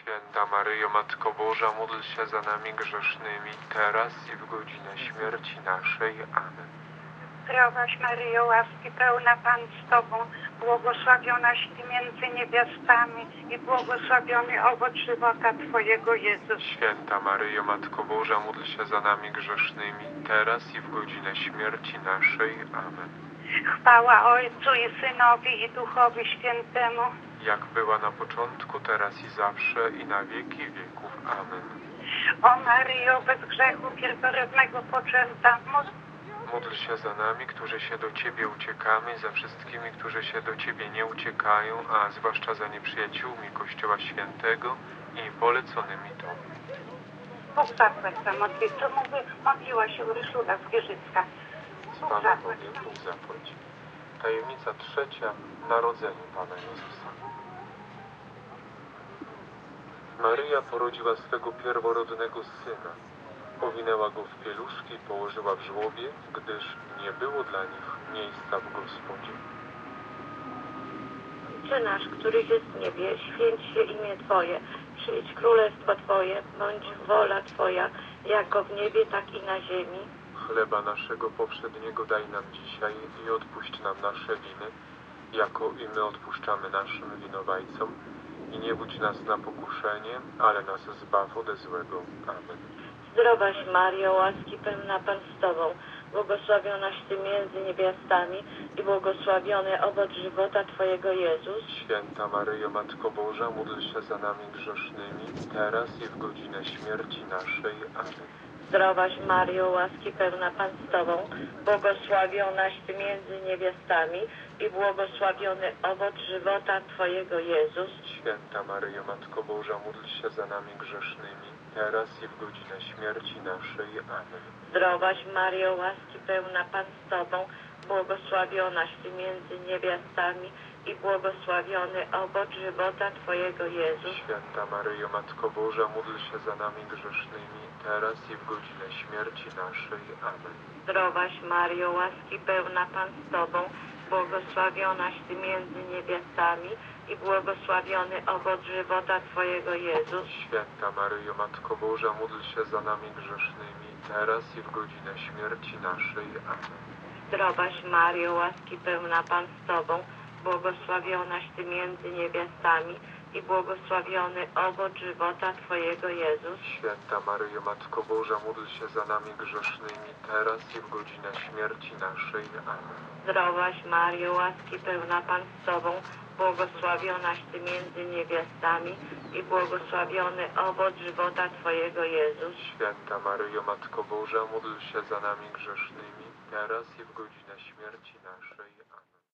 Święta Maryjo, Matko Boża, módl się za nami grzesznymi, teraz i w godzinę śmierci naszej. Amen. Zdrowaś Maryjo, łaski pełna Pan z Tobą, błogosławionaś Ty między niewiastami i błogosławiony owoc żywota Twojego Jezus. Święta Maryjo, Matko Boża, módl się za nami grzesznymi, teraz i w godzinę śmierci naszej. Amen. Chwała Ojcu i Synowi i Duchowi Świętemu, Jak była na początku, teraz i zawsze, i na wieki wieków. Amen. o Maryjo, bez grzechu pierworodnego poczęta, Módl się za nami, którzy się do Ciebie uciekamy, za wszystkimi, którzy się do Ciebie nie uciekają, a zwłaszcza za nieprzyjaciółmi Kościoła Świętego i poleconymi Tobie. Bóg zapłać za modlitwę, modliła się Urszula Zwierzycka. Z Panem Bogiem Bóg zapłać. Tajemnica trzecia. Narodzenie Pana Jezusa. Maryja porodziła swego pierworodnego Syna. Owinęła go w pieluszki i położyła w żłobie, gdyż nie było dla nich miejsca w Gospodzie. Ojcze nasz, któryś jest w niebie, święć się imię Twoje. Przyjdź królestwo Twoje, bądź wola Twoja, jako w niebie, tak i na ziemi. Chleba naszego powszedniego daj nam dzisiaj i odpuść nam nasze winy, jako i my odpuszczamy naszym winowajcom. I nie budź nas na pokuszenie, ale nas zbaw ode złego. Amen. Zdrowaś Mario, łaski pełna Pan z Tobą, błogosławionaś Ty między niewiastami i błogosławiony owoc żywota Twojego Jezus. Święta Maryjo, Matko Boża, módl się za nami grzesznymi, teraz i w godzinę śmierci naszej. Amen. Zdrowaś Mario, łaski pełna Pan z Tobą, błogosławionaś Ty między niewiastami i błogosławiony owoc żywota Twojego Jezus. Święta Maryjo, Matko Boża, módl się za nami grzesznymi, teraz i w godzinę śmierci naszej. Amen. Zdrowaś Mario, łaski pełna Pan z Tobą, błogosławionaś Ty między niewiastami i błogosławiony owoc żywota Twojego Jezus. Święta Maryjo, Matko Boża, módl się za nami grzesznymi, teraz i w godzinę śmierci naszej. Amen. Zdrowaś Mario, łaski pełna Pan z Tobą, błogosławionaś Ty między niewiastami i błogosławiony owoc żywota Twojego Jezus. Święta Maryjo, Matko Boża, módl się za nami grzesznymi, teraz i w godzinę śmierci naszej. Amen. Zdrowaś Mario, łaski pełna Pan z Tobą, błogosławionaś Ty między niewiastami i błogosławiony owoc żywota Twojego Jezus. Święta Maryjo, Matko Boża, módl się za nami grzesznymi, teraz i w godzinę śmierci naszej. Amen. Zdrowaś Mario, łaski pełna Pan z Tobą, błogosławionaś Ty między niewiastami i błogosławiony owoc żywota Twojego Jezus. Święta Maryjo, Matko Boża, módl się za nami grzesznymi, teraz i w godzinę śmierci naszej. Amen.